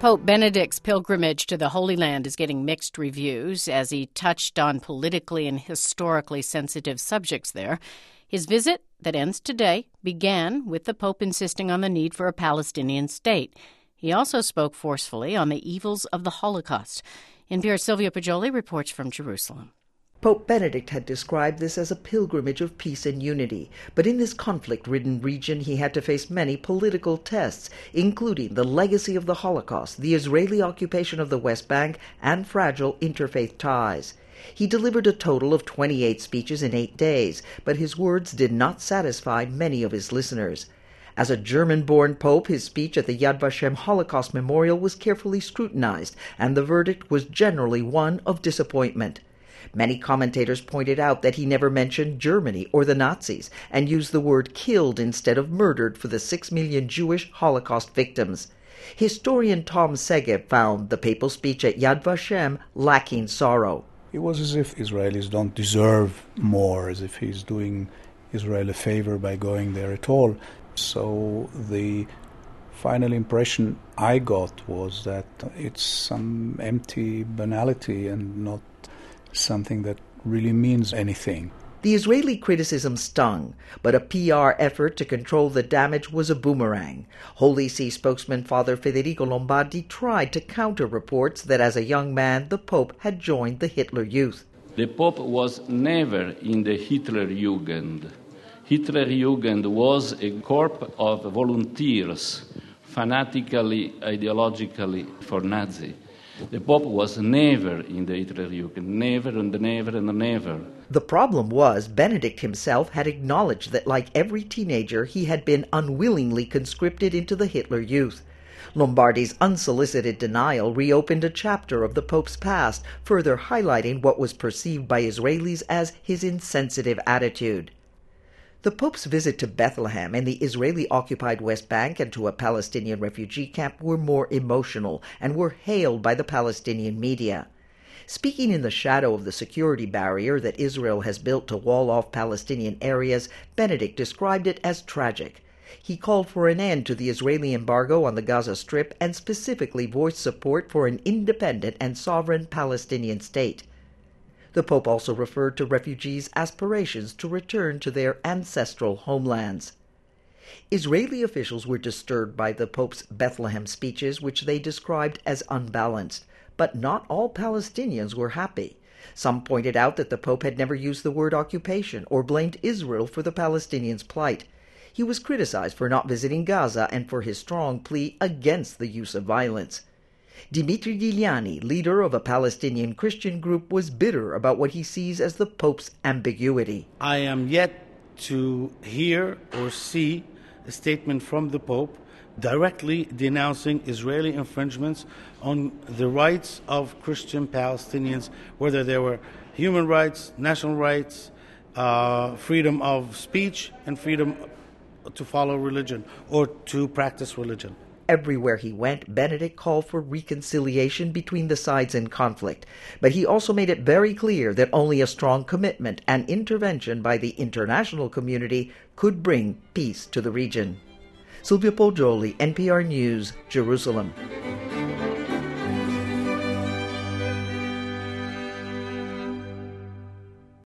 Pope Benedict's pilgrimage to the Holy Land is getting mixed reviews as he touched on politically and historically sensitive subjects there. His visit, that ends today, began with the Pope insisting on the need for a Palestinian state. He also spoke forcefully on the evils of the Holocaust. NPR's Sylvia Poggioli reports from Jerusalem. Pope Benedict had described this as a pilgrimage of peace and unity, but in this conflict-ridden region he had to face many political tests, including the legacy of the Holocaust, the Israeli occupation of the West Bank, and fragile interfaith ties. He delivered a total of 28 speeches in 8 days, but his words did not satisfy many of his listeners. As a German-born pope, his speech at the Yad Vashem Holocaust Memorial was carefully scrutinized, and the verdict was generally one of disappointment. Many commentators pointed out that he never mentioned Germany or the Nazis and used the word killed instead of murdered for the 6 million Jewish Holocaust victims. Historian Tom Segev found the papal speech at Yad Vashem lacking sorrow. It was as if Israelis don't deserve more, as if he's doing Israel a favor by going there at all. So the final impression I got was that it's some empty banality and not something that really means anything. The Israeli criticism stung, but a PR effort to control the damage was a boomerang. Holy See spokesman Father Federico Lombardi tried to counter reports that as a young man the Pope had joined the Hitler Youth. The Pope was never in the Hitlerjugend. Hitlerjugend was a corps of volunteers, fanatically, ideologically for Nazi. The Pope was never in the Hitlerjugend, never and never and never. The problem was Benedict himself had acknowledged that, like every teenager, he had been unwillingly conscripted into the Hitler Youth. Lombardi's unsolicited denial reopened a chapter of the Pope's past, further highlighting what was perceived by Israelis as his insensitive attitude. The Pope's visit to Bethlehem and the Israeli-occupied West Bank and to a Palestinian refugee camp were more emotional and were hailed by the Palestinian media. Speaking in the shadow of the security barrier that Israel has built to wall off Palestinian areas, Benedict described it as tragic. He called for an end to the Israeli embargo on the Gaza Strip and specifically voiced support for an independent and sovereign Palestinian state. The Pope also referred to refugees' aspirations to return to their ancestral homelands. Israeli officials were disturbed by the Pope's Bethlehem speeches, which they described as unbalanced. But not all Palestinians were happy. Some pointed out that the Pope had never used the word occupation or blamed Israel for the Palestinians' plight. He was criticized for not visiting Gaza and for his strong plea against the use of violence. Dimitri Giuliani, leader of a Palestinian Christian group, was bitter about what he sees as the Pope's ambiguity. I am yet to hear or see a statement from the Pope directly denouncing Israeli infringements on the rights of Christian Palestinians, whether they were human rights, national rights, freedom of speech, and freedom to follow religion or to practice religion. Everywhere he went, Benedict called for reconciliation between the sides in conflict, but he also made it very clear that only a strong commitment and intervention by the international community could bring peace to the region. Sylvia Poggioli, NPR News, Jerusalem.